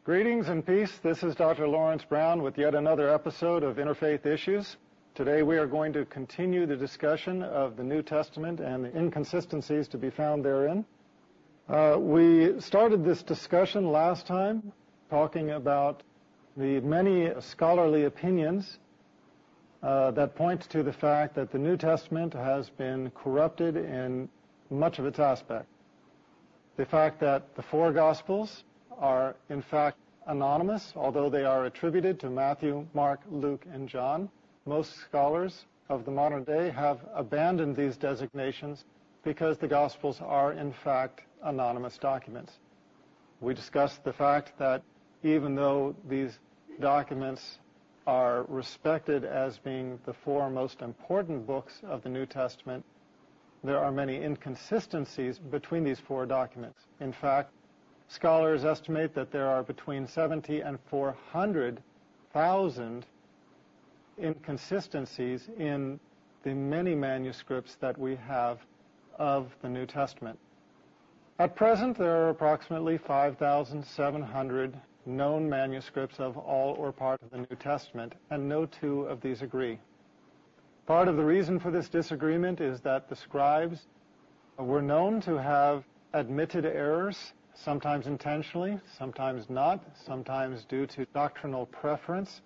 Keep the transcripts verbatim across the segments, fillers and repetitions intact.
Greetings and peace. This is Doctor Lawrence Brown with yet another episode of Interfaith Issues. Today we are going to continue the discussion of the New Testament and the inconsistencies to be found therein. Uh, we started this discussion last time talking about the many scholarly opinions uh, that point to the fact that the New Testament has been corrupted in much of its aspect. The fact that the four Gospels are in fact anonymous, although they are attributed to Matthew, Mark, Luke, and John. Most scholars of the modern day have abandoned these designations because the Gospels are in fact anonymous documents. We discussed the fact that even though these documents are respected as being the four most important books of the New Testament, there are many inconsistencies between these four documents. In fact, scholars estimate that there are between seventy and four hundred thousand inconsistencies in the many manuscripts that we have of the New Testament. At present, there are approximately five thousand seven hundred known manuscripts of all or part of the New Testament, and no two of these agree. Part of the reason for this disagreement is that the scribes were known to have admitted errors, sometimes intentionally, sometimes not, sometimes due to doctrinal preference,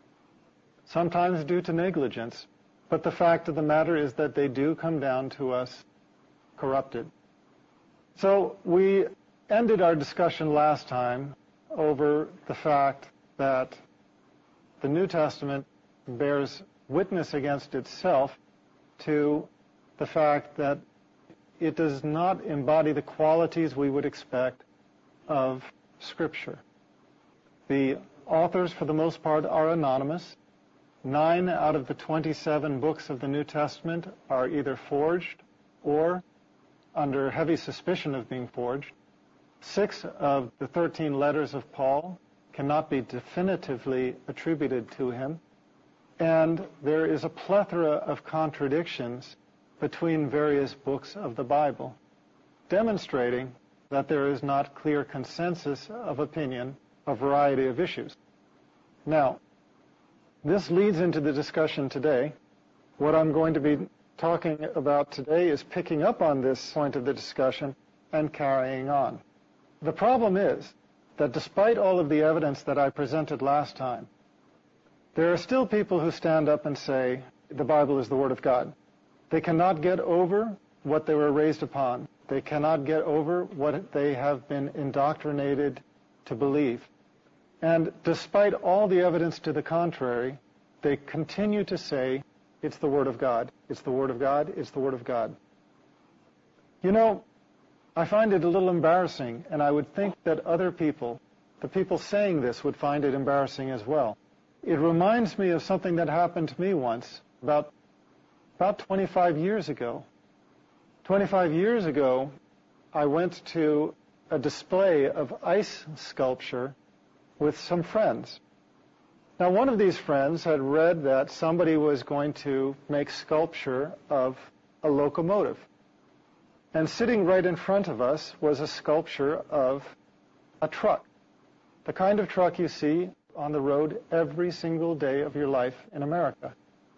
sometimes due to negligence. But the fact of the matter is that they do come down to us corrupted. So we ended our discussion last time over the fact that the New Testament bears witness against itself to the fact that it does not embody the qualities we would expect of Scripture. The authors, for the most part, are anonymous. Nine out of the twenty-seven books of the New Testament are either forged or under heavy suspicion of being forged. Six of the thirteen letters of Paul cannot be definitively attributed to him. And there is a plethora of contradictions between various books of the Bible, demonstrating that there is not clear consensus of opinion on a variety of issues. Now, this leads into the discussion today. What I'm going to be talking about today is picking up on this point of the discussion and carrying on. The problem is that despite all of the evidence that I presented last time, there are still people who stand up and say the Bible is the Word of God. They cannot get over what they were raised upon. They cannot get over what they have been indoctrinated to believe. And despite all the evidence to the contrary, they continue to say it's the Word of God. It's the Word of God. It's the Word of God. You know, I find it a little embarrassing, and I would think that other people, the people saying this, would find it embarrassing as well. It reminds me of something that happened to me once, about, about twenty-five years ago. twenty-five years ago, I went to a display of ice sculpture with some friends. Now, one of these friends had read that somebody was going to make sculpture of a locomotive. And sitting right in front of us was a sculpture of a truck, the kind of truck you see on the road every single day of your life in America.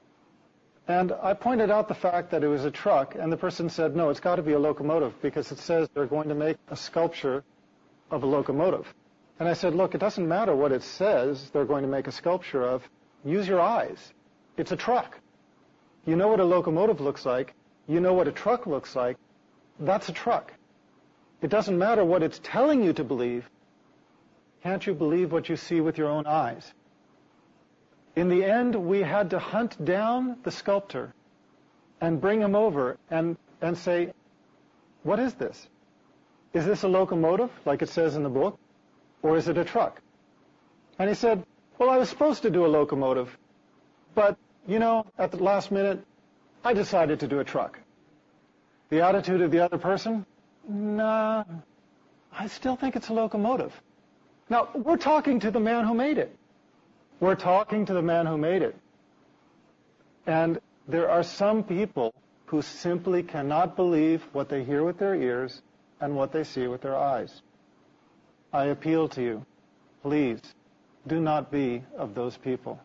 And I pointed out the fact that it was a truck, and the person said, no, it's got to be a locomotive because it says they're going to make a sculpture of a locomotive. And I said, look, it doesn't matter what it says they're going to make a sculpture of. Use your eyes. It's a truck. You know what a locomotive looks like. You know what a truck looks like. That's a truck. It doesn't matter what it's telling you to believe. Can't you believe what you see with your own eyes? In the end, we had to hunt down the sculptor and bring him over and, and say, what is this? Is this a locomotive, like it says in the book, or is it a truck? And he said, well, I was supposed to do a locomotive, but, you know, at the last minute, I decided to do a truck. The attitude of the other person, nah, I still think it's a locomotive. Now, we're talking to the man who made it. We're talking to the man who made it. And there are some people who simply cannot believe what they hear with their ears and what they see with their eyes. I appeal to you. Please, do not be of those people.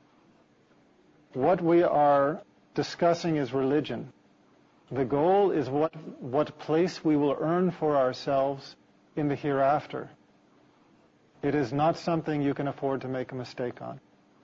What we are discussing is religion. The goal is what, what place we will earn for ourselves in the hereafter. It is not something you can afford to make a mistake on.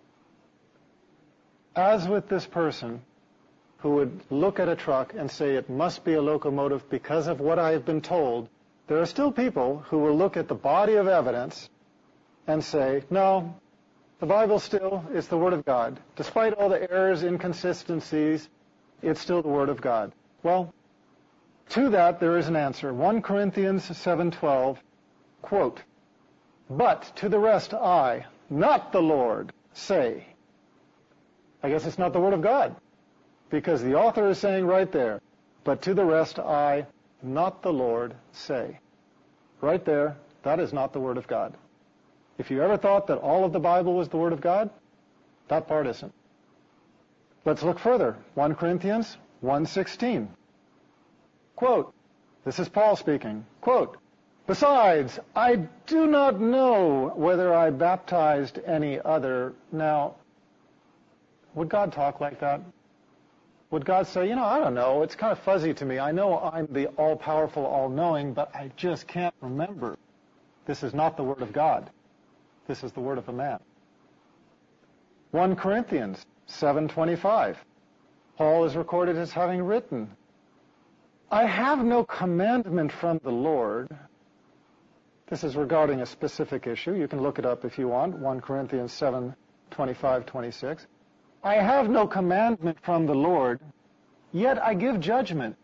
As with this person who would look at a truck and say it must be a locomotive because of what I have been told, there are still people who will look at the body of evidence and say, no, the Bible still is the Word of God. Despite all the errors, inconsistencies, it's still the Word of God. Well, to that there is an answer. First Corinthians seven twelve, quote, "But to the rest I, not the Lord, say." I guess it's not the Word of God, because the author is saying right there, "But to the rest I, not the Lord, say." Right there, that is not the Word of God. If you ever thought that all of the Bible was the Word of God, that part isn't. Let's look further. First Corinthians one sixteen. Quote, this is Paul speaking, quote, "Besides, I do not know whether I baptized any other." Now, would God talk like that? Would God say, you know, I don't know, it's kind of fuzzy to me. I know I'm the all-powerful, all-knowing, but I just can't remember. This is not the Word of God. This is the word of a man. First Corinthians seven twenty-five. Paul is recorded as having written, "I have no commandment from the Lord." This is regarding a specific issue. You can look it up if you want. First Corinthians seven twenty-five, twenty-six. "I have no commandment from the Lord, yet I give judgment."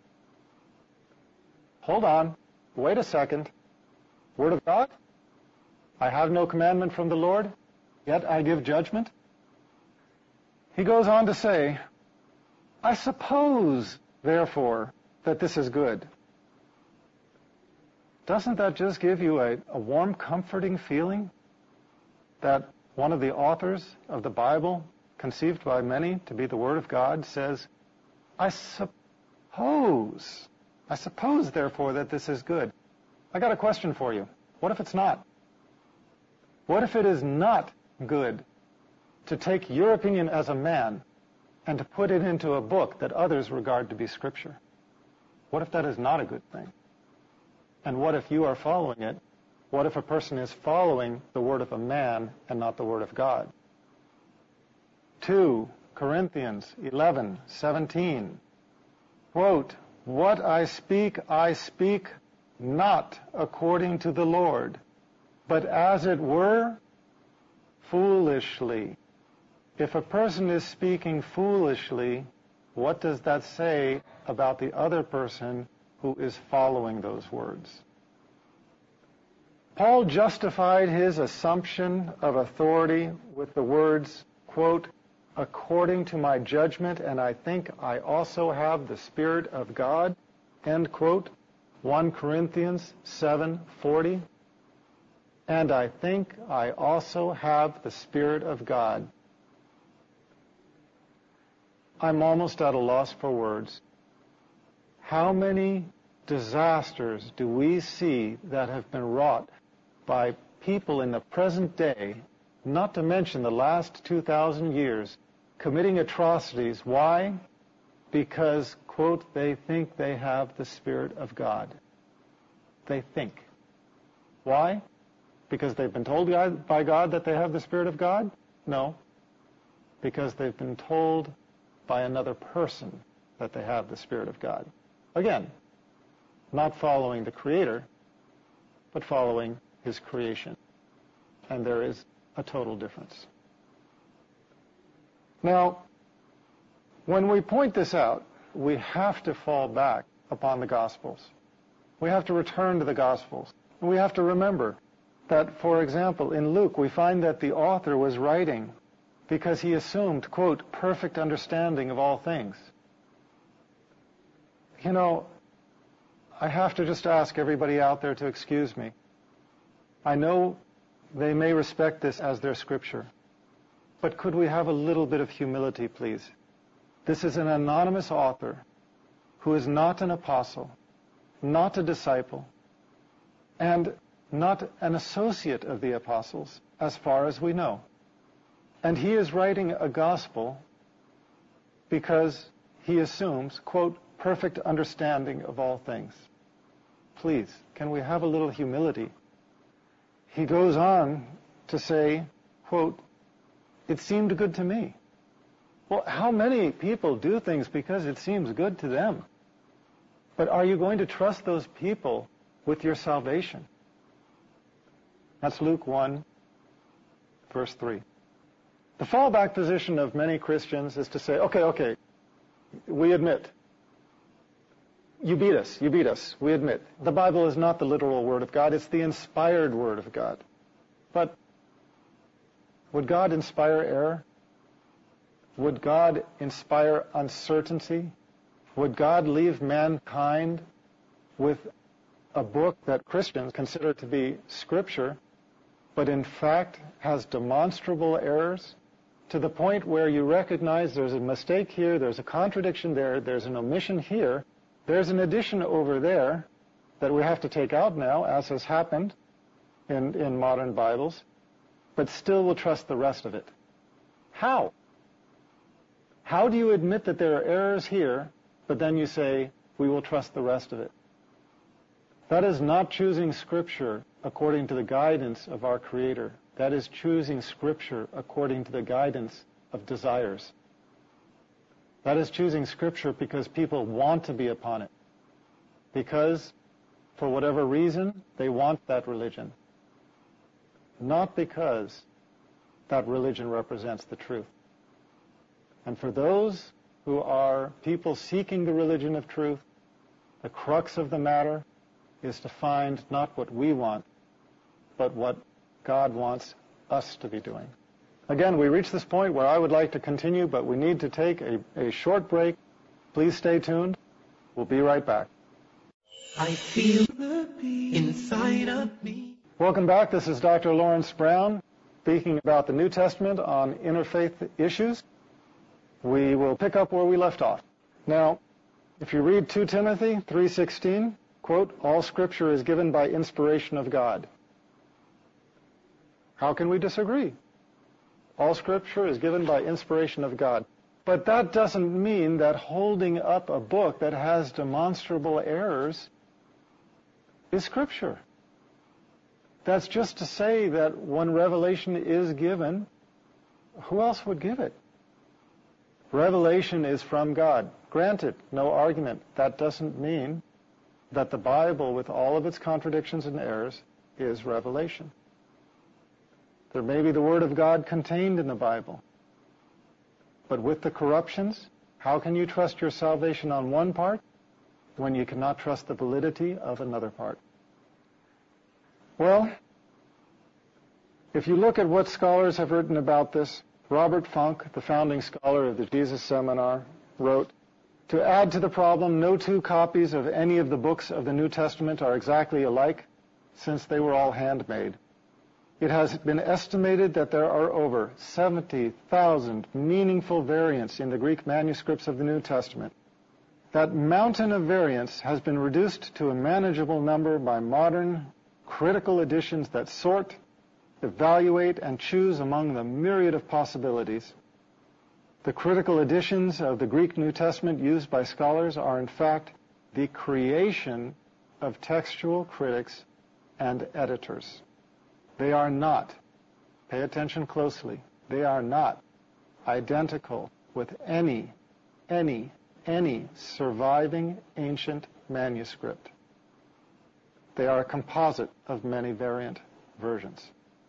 Hold on. Wait a second. Word of God? I have no commandment from the Lord, yet I give judgment? He goes on to say, "I suppose, therefore, that this is good." Doesn't that just give you a, a warm, comforting feeling that one of the authors of the Bible, conceived by many to be the Word of God, says, I suppose, I suppose, therefore, that this is good. I got a question for you. What if it's not? What if it is not good to take your opinion as a man and to put it into a book that others regard to be Scripture? What if that is not a good thing? And what if you are following it? What if a person is following the word of a man and not the word of God? Second Corinthians eleven seventeen. Quote, "What I speak, I speak not according to the Lord, but as it were, foolishly." If a person is speaking foolishly, what does that say about the other person who is following those words? Paul justified his assumption of authority with the words, quote, "According to my judgment, and I think I also have the Spirit of God," end quote, First Corinthians seven forty. "And I think I also have the Spirit of God." I'm almost at a loss for words. How many disasters do we see that have been wrought by people in the present day, not to mention the last two thousand years, committing atrocities? Why? Because, quote, they think they have the Spirit of God. They think. Why? Because they've been told by God that they have the Spirit of God? No. Because they've been told by another person that they have the Spirit of God. Again, not following the Creator, but following His creation. And there is a total difference. Now, when we point this out, we have to fall back upon the Gospels. We have to return to the Gospels. We have to remember that, for example, in Luke, we find that the author was writing because he assumed, quote, perfect understanding of all things. You know, I have to just ask everybody out there to excuse me. I know they may respect this as their scripture, but could we have a little bit of humility, please? This is an anonymous author who is not an apostle, not a disciple, and not an associate of the apostles, as far as we know. And he is writing a gospel because he assumes, quote, perfect understanding of all things. Please, can we have a little humility? He goes on to say, quote, it seemed good to me. Well, how many people do things because it seems good to them? But are you going to trust those people with your salvation? That's Luke one, verse three. The fallback position of many Christians is to say, okay, okay, we admit. You beat us, you beat us, we admit. The Bible is not the literal Word of God, it's the inspired Word of God. But would God inspire error? Would God inspire uncertainty? Would God leave mankind with a book that Christians consider to be Scripture, but in fact has demonstrable errors to the point where you recognize there's a mistake here, there's a contradiction there, there's an omission here, there's an addition over there that we have to take out now, as has happened in, in modern Bibles, but still will trust the rest of it? How? How do you admit that there are errors here, but then you say, we will trust the rest of it? That is not choosing Scripture according to the guidance of our Creator. That is choosing Scripture according to the guidance of desires. That is choosing Scripture because people want to be upon it. Because, for whatever reason, they want that religion. Not because that religion represents the truth. And for those who are people seeking the religion of truth, the crux of the matter is to find not what we want, but what God wants us to be doing. Again, we reach this point where I would like to continue, but we need to take a, a short break. Please stay tuned. We'll be right back. I feel the beat inside of me. Welcome back. This is Doctor Lawrence Brown speaking about the New Testament on interfaith issues. We will pick up where we left off. Now, if you read Second Timothy three sixteen, quote, all Scripture is given by inspiration of God. How can we disagree? All Scripture is given by inspiration of God. But that doesn't mean that holding up a book that has demonstrable errors is Scripture. That's just to say that when revelation is given, who else would give it? Revelation is from God. Granted, no argument. That doesn't mean that the Bible, with all of its contradictions and errors, is revelation. There may be the Word of God contained in the Bible. But with the corruptions, how can you trust your salvation on one part when you cannot trust the validity of another part? Well, if you look at what scholars have written about this, Robert Funk, the founding scholar of the Jesus Seminar, wrote, to add to the problem, no two copies of any of the books of the New Testament are exactly alike, since they were all handmade. It has been estimated that there are over seventy thousand meaningful variants in the Greek manuscripts of the New Testament. That mountain of variants has been reduced to a manageable number by modern critical editions that sort, evaluate, and choose among the myriad of possibilities. The critical editions of the Greek New Testament used by scholars are in fact the creation of textual critics and editors. They are not, pay attention closely, they are not identical with any, any, any surviving ancient manuscript. They are a composite of many variant versions.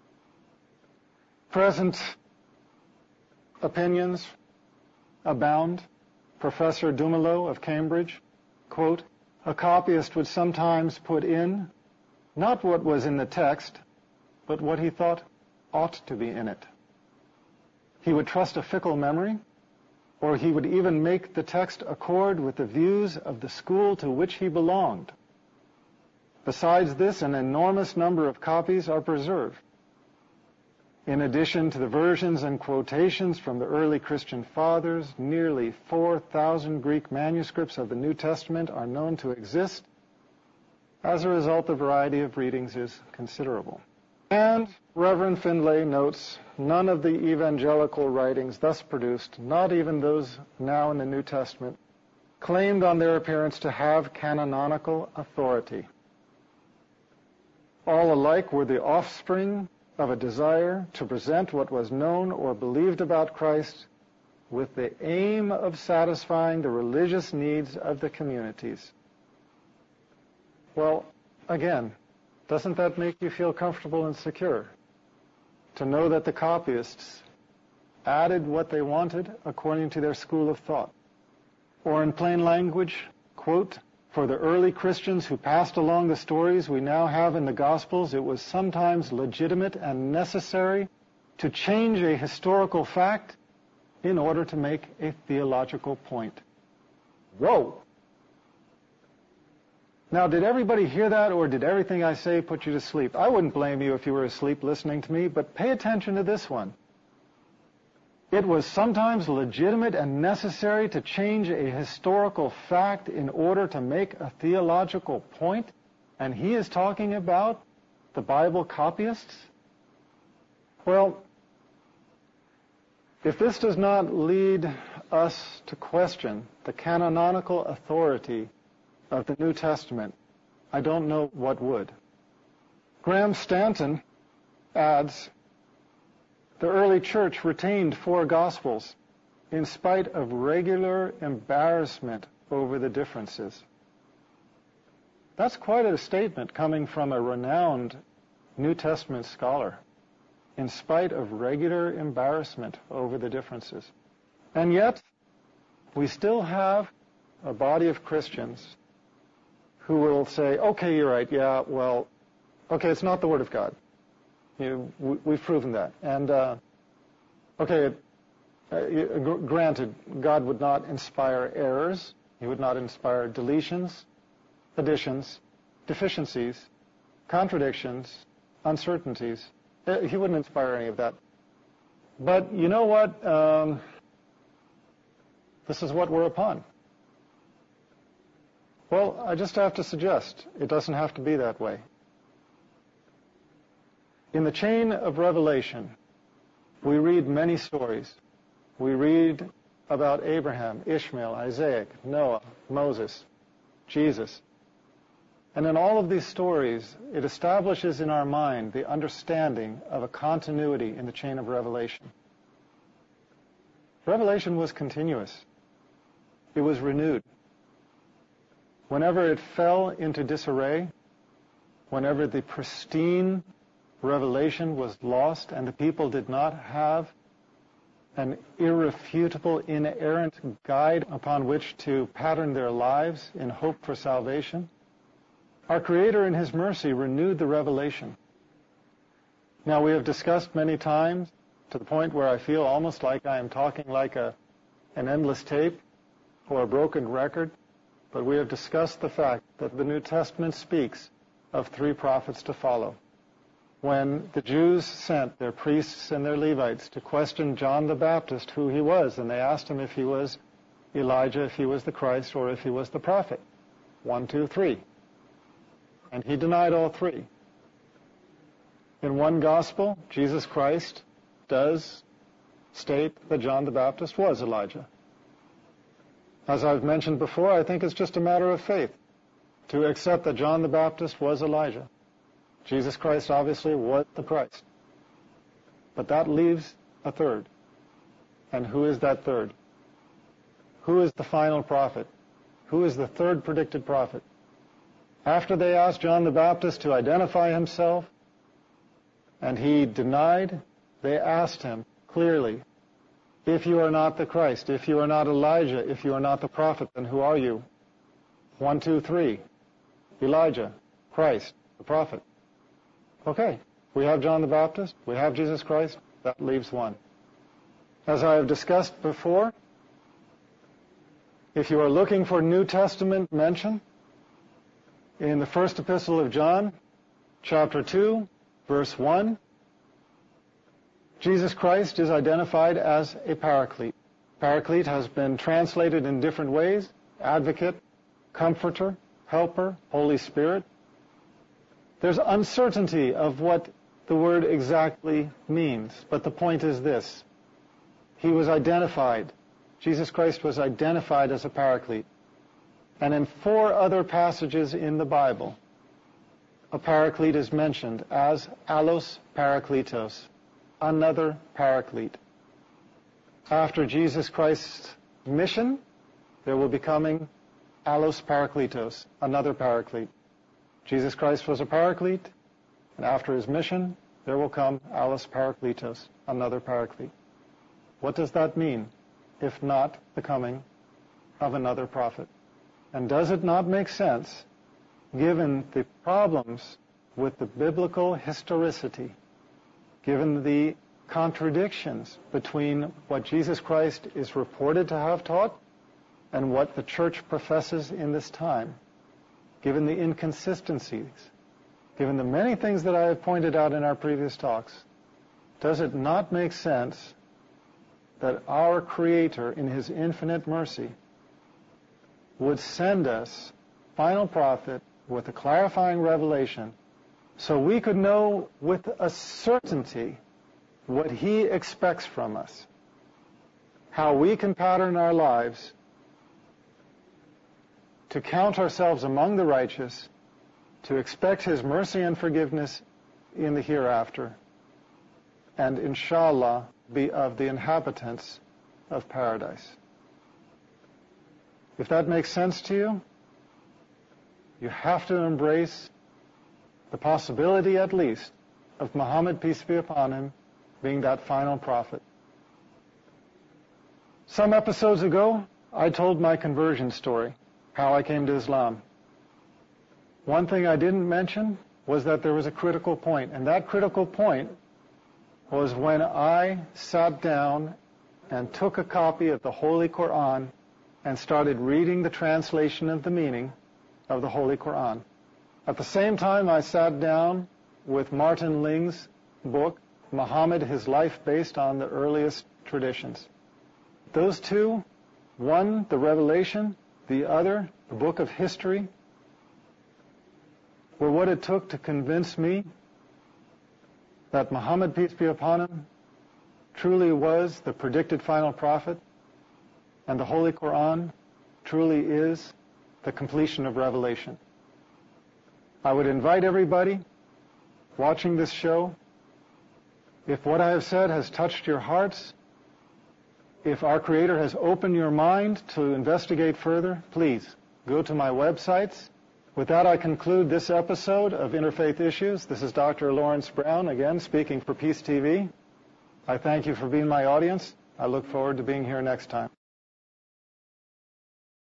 Present opinions abound. Professor Dumoulin of Cambridge, quote, a copyist would sometimes put in not what was in the text, but what he thought ought to be in it. He would trust a fickle memory, or he would even make the text accord with the views of the school to which he belonged. Besides this, an enormous number of copies are preserved. In addition to the versions and quotations from the early Christian fathers, nearly four thousand Greek manuscripts of the New Testament are known to exist, As a result, the variety of readings is considerable. And Reverend Findlay notes, none of the evangelical writings thus produced, not even those now in the New Testament, claimed on their appearance to have canonical authority. All alike were the offspring of a desire to present what was known or believed about Christ with the aim of satisfying the religious needs of the communities. Well, again, doesn't that make you feel comfortable and secure? To know that the copyists added what they wanted according to their school of thought. Or in plain language, quote, for the early Christians who passed along the stories we now have in the Gospels, it was sometimes legitimate and necessary to change a historical fact in order to make a theological point. Whoa! Now, did everybody hear that, or did everything I say put you to sleep? I wouldn't blame you if you were asleep listening to me, but pay attention to this one. It was sometimes legitimate and necessary to change a historical fact in order to make a theological point, and he is talking about the Bible copyists? Well, if this does not lead us to question the canonical authority of the New Testament, I don't know what would. Graham Stanton adds, the early church retained four Gospels in spite of regular embarrassment over the differences. That's quite a statement coming from a renowned New Testament scholar, in spite of regular embarrassment over the differences. And yet, we still have a body of Christians who will say, okay, you're right, yeah, well, okay, it's not the Word of God. You, we, we've proven that. And, uh, okay, uh, granted, God would not inspire errors. He would not inspire deletions, additions, deficiencies, contradictions, uncertainties. Uh, he wouldn't inspire any of that. But you know what? Um, this is what we're upon. Well, I just have to suggest it doesn't have to be that way. In the chain of Revelation, we read many stories. We read about Abraham, Ishmael, Isaac, Noah, Moses, Jesus. And in all of these stories, it establishes in our mind the understanding of a continuity in the chain of Revelation. Revelation was continuous. It was renewed. Whenever it fell into disarray, whenever the pristine revelation was lost and the people did not have an irrefutable, inerrant guide upon which to pattern their lives in hope for salvation, our Creator in His mercy renewed the revelation. Now, we have discussed many times, to the point where I feel almost like I am talking like a, an endless tape or a broken record, but we have discussed the fact that the New Testament speaks of three prophets to follow. When the Jews sent their priests and their Levites to question John the Baptist who he was, and they asked him if he was Elijah, if he was the Christ, or if he was the prophet. One, two, three. And he denied all three. In one gospel, Jesus Christ does state that John the Baptist was Elijah. As I've mentioned before, I think it's just a matter of faith to accept that John the Baptist was Elijah. Jesus Christ obviously was the Christ. But that leaves a third. And who is that third? Who is the final prophet? Who is the third predicted prophet? After they asked John the Baptist to identify himself, and he denied, they asked him clearly, if you are not the Christ, if you are not Elijah, if you are not the prophet, then who are you? One, two, three. Elijah, Christ, the prophet. Okay, we have John the Baptist, we have Jesus Christ, that leaves one. As I have discussed before, if you are looking for New Testament mention, in the first epistle of John, chapter two, verse one, Jesus Christ is identified as a paraclete. Paraclete has been translated in different ways: advocate, comforter, helper, Holy Spirit. There's uncertainty of what the word exactly means, but the point is this. He was identified. Jesus Christ was identified as a paraclete. And in four other passages in the Bible, a paraclete is mentioned as allos parakletos, another paraclete. After Jesus Christ's mission, there will be coming allos parakletos, another paraclete. Jesus Christ was a paraclete, and after his mission, there will come allos parakletos, another paraclete. What does that mean, if not the coming of another prophet? And does it not make sense, given the problems with the biblical historicity, given the contradictions between what Jesus Christ is reported to have taught and what the church professes in this time, given the inconsistencies, given the many things that I have pointed out in our previous talks, does it not make sense that our Creator, in His infinite mercy, would send us final prophet with a clarifying revelation so we could know with a certainty what He expects from us, how we can pattern our lives to count ourselves among the righteous, to expect His mercy and forgiveness in the hereafter, and inshallah be of the inhabitants of paradise. If that makes sense to you, you have to embrace the possibility, at least, of Muhammad, peace be upon him, being that final prophet. Some episodes ago, I told my conversion story, how I came to Islam. One thing I didn't mention was that there was a critical point, and that critical point was when I sat down and took a copy of the Holy Quran and started reading the translation of the meaning of the Holy Quran. At the same time, I sat down with Martin Ling's book, Muhammad, His Life Based on the Earliest Traditions. Those two, one, the Revelation, the other, the book of history, were what it took to convince me that Muhammad, peace be upon him, truly was the predicted final prophet, and the Holy Quran truly is the completion of Revelation. I would invite everybody watching this show, if what I have said has touched your hearts, if our Creator has opened your mind to investigate further, please go to my websites. With that, I conclude this episode of Interfaith Issues. This is Doctor Lawrence Brown, again, speaking for Peace T V. I thank you for being my audience. I look forward to being here next time.